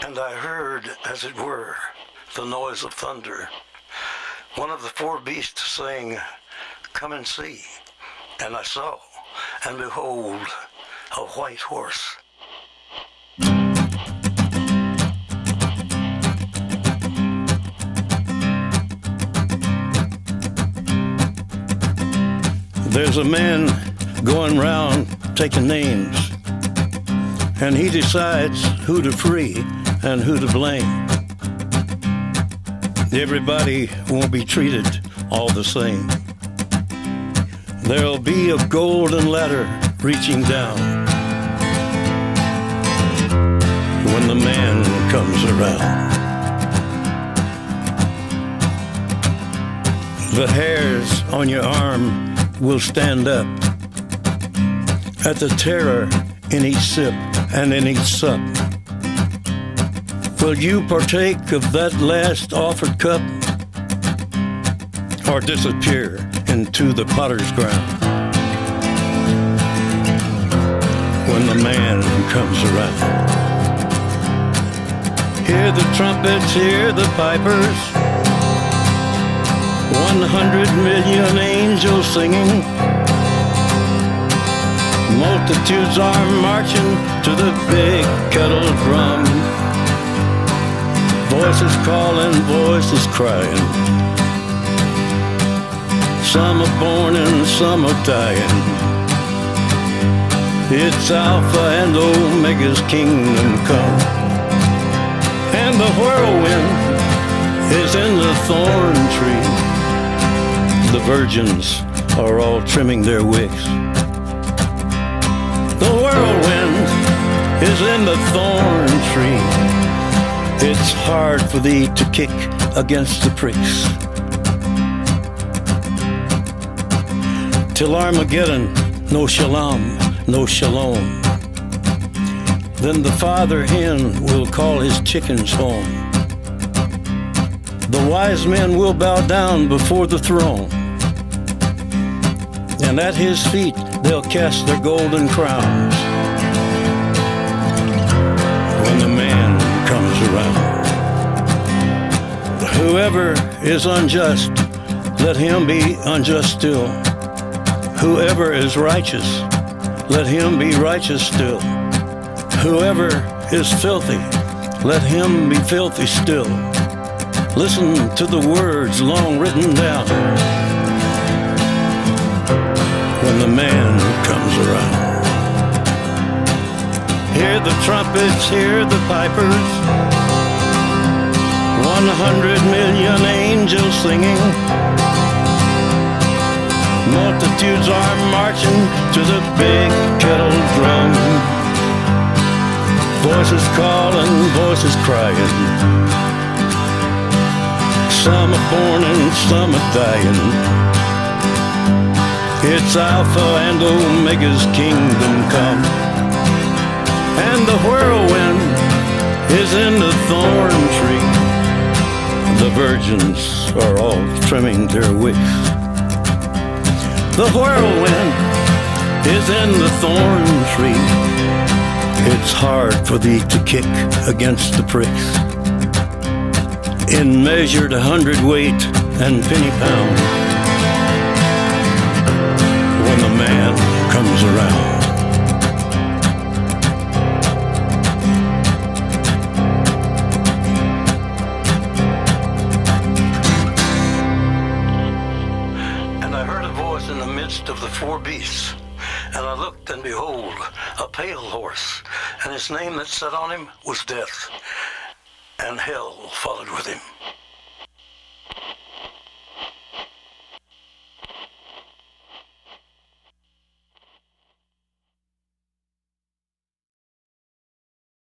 And I heard, as it were, the noise of thunder. One of the four beasts saying, "Come and see." And I saw, and behold, a white horse. There's a man going round taking names, and he decides who to free and who to blame. Everybody won't be treated all the same. There'll be a golden ladder reaching down when the man comes around. The hairs on your arm will stand up at the terror in each sip and in each sup. Will you partake of that last offered cup, or disappear into the potter's ground when the man comes around? Hear the trumpets, hear the pipers, 100 million angels singing. Multitudes are marching to the big kettle drum. Voices calling, voices crying. Some are born and some are dying. It's Alpha and Omega's kingdom come. And the whirlwind is in the thorn tree. The virgins are all trimming their wicks. The whirlwind is in the thorn tree. It's hard for thee to kick against the pricks. Till Armageddon, no shalom, no shalom. Then the father hen will call his chickens home. The wise men will bow down before the throne, and at his feet they'll cast their golden crowns when the man comes around. Whoever is unjust, let him be unjust still. Whoever is righteous, let him be righteous still. Whoever is filthy, let him be filthy still. Listen to the words long written down when the man comes around. Hear the trumpets, hear the pipers, 100 million angels singing. Multitudes are marching to the big kettle drum. Voices calling, voices crying. Some are born and some are dying. It's Alpha and Omega's kingdom come. And the whirlwind is in the thorn tree. The virgins are all trimming their wicks. The whirlwind is in the thorn tree. It's hard for thee to kick against the pricks. In measured 100-weight and penny pound when the man comes around. In the midst of the four beasts, and I looked, and behold, a pale horse, and his name that sat on him was Death, and hell followed with him.